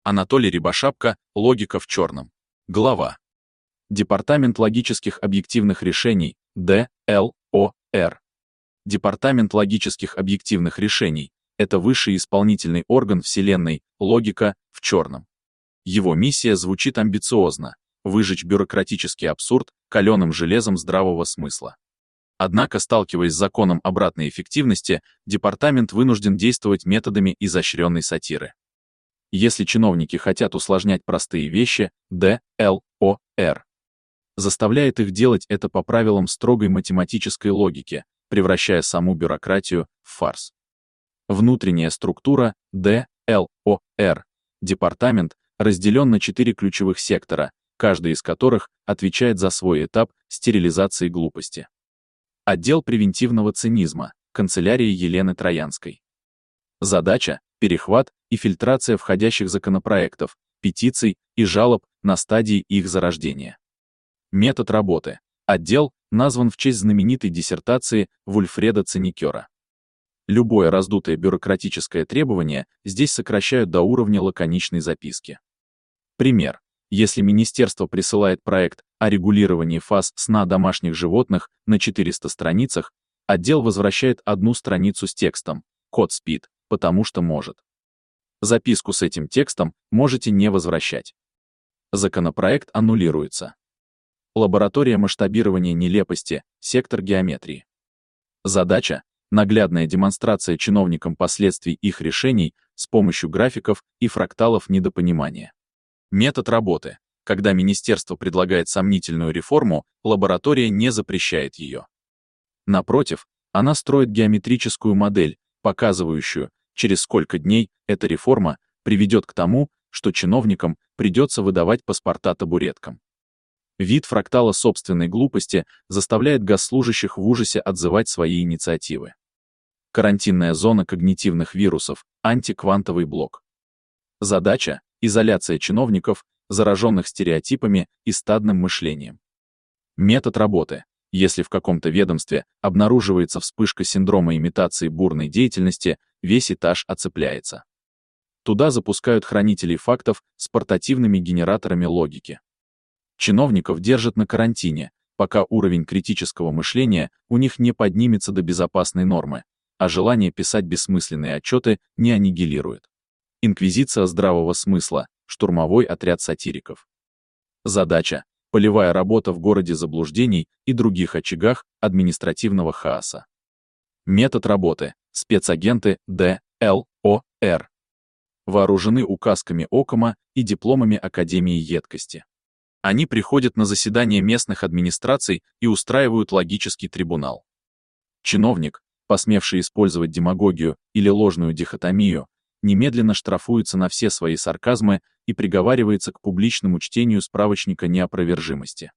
Анатолий Рябошапка, логика в черном. Глава. Департамент логических объективных решений, ДЛОР. Департамент логических объективных решений — это высший исполнительный орган Вселенной, логика в черном. Его миссия звучит амбициозно — выжечь бюрократический абсурд каленым железом здравого смысла. Однако, сталкиваясь с законом обратной эффективности, департамент вынужден действовать методами изощренной сатиры. Если чиновники хотят усложнять простые вещи, ДЛОР заставляет их делать это по правилам строгой математической логики, превращая саму бюрократию в фарс. Внутренняя структура ДЛОР. Департамент разделен на 4 ключевых сектора, каждый из которых отвечает за свой этап стерилизации глупости. Отдел превентивного цинизма, канцелярия Елены Троянской. Задача — перехват и фильтрация входящих законопроектов, петиций и жалоб на стадии их зарождения. Метод работы. Отдел назван в честь знаменитой диссертации Вульфреда Ценикера. Любое раздутое бюрократическое требование здесь сокращают до уровня лаконичной записки. Пример. Если министерство присылает проект о регулировании фаз сна домашних животных на 400 страницах, отдел возвращает одну страницу с текстом «Кот спит, потому что может». Записку с этим текстом можете не возвращать. Законопроект аннулируется. Лаборатория масштабирования нелепости, сектор геометрии. Задача — наглядная демонстрация чиновникам последствий их решений с помощью графиков и фракталов недопонимания. Метод работы. Когда министерство предлагает сомнительную реформу, лаборатория не запрещает ее. Напротив, она строит геометрическую модель, показывающую, через сколько дней эта реформа приведет к тому, что чиновникам придется выдавать паспорта табуреткам. Вид фрактала собственной глупости заставляет госслужащих в ужасе отзывать свои инициативы. Карантинная зона когнитивных вирусов, антиквантовый блок. Задача — изоляция чиновников, зараженных стереотипами и стадным мышлением. Метод работы. Если в каком-то ведомстве обнаруживается вспышка синдрома имитации бурной деятельности, весь этаж оцепляется. Туда запускают хранителей фактов с портативными генераторами логики. Чиновников держат на карантине, пока уровень критического мышления у них не поднимется до безопасной нормы, а желание писать бессмысленные отчеты не аннигилирует. Инквизиция здравого смысла, штурмовой отряд сатириков. Задача — полевая работа в городе заблуждений и других очагах административного хаоса. Метод работы. Спецагенты ДЛОР. Вооружены указками Окома и дипломами Академии едкости. Они приходят на заседания местных администраций и устраивают логический трибунал. Чиновник, посмевший использовать демагогию или ложную дихотомию, немедленно штрафуется на все свои сарказмы и приговаривается к публичному чтению справочника неопровержимости.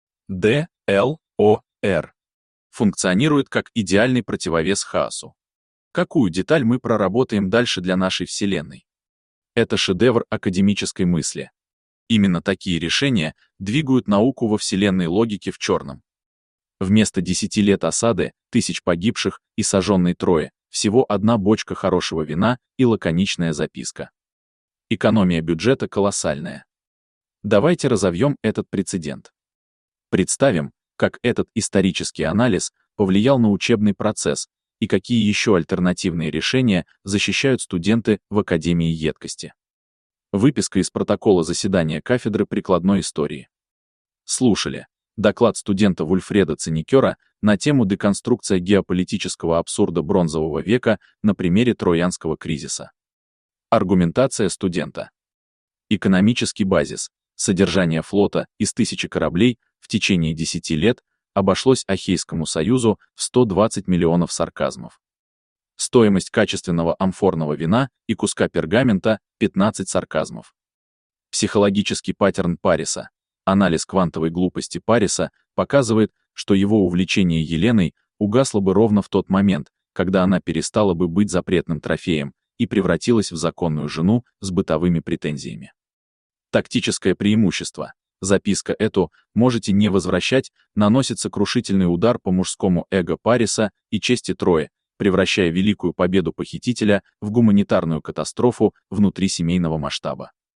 ДЛОР функционирует как идеальный противовес хаосу. Какую деталь мы проработаем дальше для нашей Вселенной? Это шедевр академической мысли. Именно такие решения двигают науку во Вселенной логики в черном. Вместо 10 лет осады, тысяч погибших и сожженной Трои, всего одна бочка хорошего вина и лаконичная записка. Экономия бюджета колоссальная. Давайте разовьем этот прецедент. Представим, как этот исторический анализ повлиял на учебный процесс и какие еще альтернативные решения защищают студенты в Академии едкости. Выписка из протокола заседания кафедры прикладной истории. Слушали доклад студента Вульфреда Ценикера на тему «Деконструкция геополитического абсурда бронзового века на примере Троянского кризиса». Аргументация студента. Экономический базис. Содержание флота из 1000 кораблей в течение 10 лет обошлось Ахейскому союзу в 120 миллионов сарказмов. Стоимость качественного амфорного вина и куска пергамента — 15 сарказмов. Психологический паттерн Париса. Анализ квантовой глупости Париса показывает, что его увлечение Еленой угасло бы ровно в тот момент, когда она перестала бы быть запретным трофеем и превратилась в законную жену с бытовыми претензиями. Тактическое преимущество. Записка эту можете не возвращать, наносит сокрушительный удар по мужскому эго Париса и чести Трои, превращая великую победу похитителя в гуманитарную катастрофу внутрисемейного масштаба.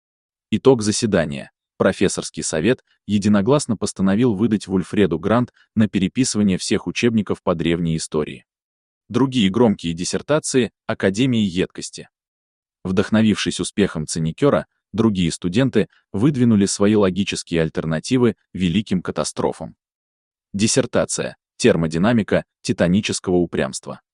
Итог заседания. Профессорский совет единогласно постановил выдать Вульфреду грант на переписывание всех учебников по древней истории. Другие громкие диссертации Академии едкости. Вдохновившись успехом Ценикера, другие студенты выдвинули свои логические альтернативы великим катастрофам. Диссертация «Термодинамика титанического упрямства».